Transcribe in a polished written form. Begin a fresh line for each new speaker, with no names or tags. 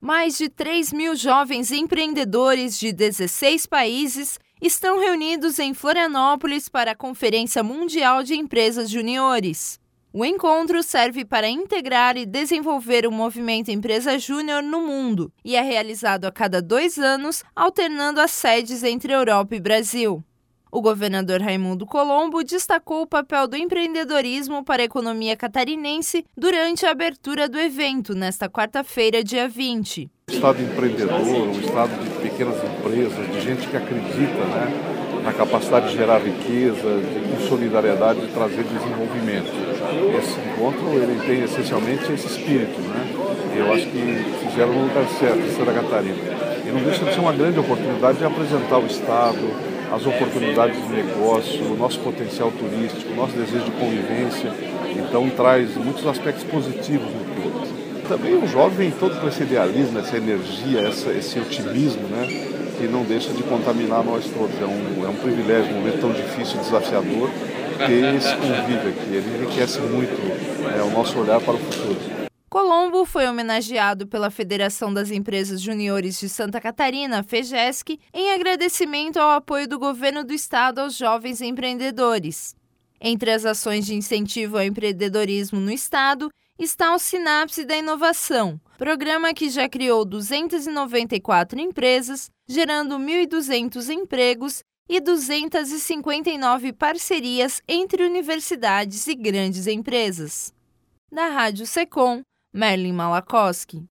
Mais de 3.000 jovens empreendedores de 16 países estão reunidos em Florianópolis para a Conferência Mundial de Empresas Juniores. O encontro serve para integrar e desenvolver o movimento Empresa Júnior no mundo e é realizado a cada 2 anos, alternando as sedes entre Europa e Brasil. O governador Raimundo Colombo destacou o papel do empreendedorismo para a economia catarinense durante a abertura do evento, nesta quarta-feira, dia 20.
O estado empreendedor, o estado de pequenas empresas, de gente que acredita, na capacidade de gerar riqueza, de solidariedade, de trazer desenvolvimento. Esse encontro ele tem essencialmente esse espírito, Eu acho que fizeram no lugar certo, em Santa Catarina. E não deixa de ser uma grande oportunidade de apresentar o estado, as oportunidades de negócio, o nosso potencial turístico, o nosso desejo de convivência. Então traz muitos aspectos positivos no todo. Também o jovem todo com esse idealismo, essa energia, esse otimismo, que não deixa de contaminar nós todos. É um privilégio, um momento tão difícil e desafiador, ter esse convívio aqui. Ele enriquece muito o nosso olhar para o futuro.
Colombo foi homenageado pela Federação das Empresas Juniores de Santa Catarina, FEJESC, em agradecimento ao apoio do governo do estado aos jovens empreendedores. Entre as ações de incentivo ao empreendedorismo no estado está o Sinapse da Inovação, programa que já criou 294 empresas, gerando 1.200 empregos e 259 parcerias entre universidades e grandes empresas. Da Rádio Secom, Merlin Malakoski.